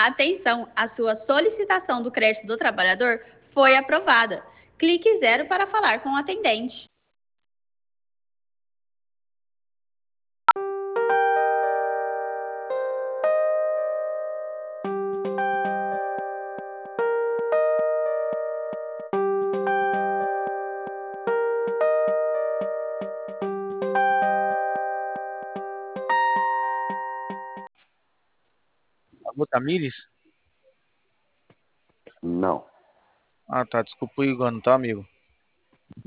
Atenção, a sua solicitação do crédito do trabalhador foi aprovada. Clique 0 para falar com o atendente. Alô, Tamires? Não. Ah, tá. Desculpa o Igor, não tá, amigo?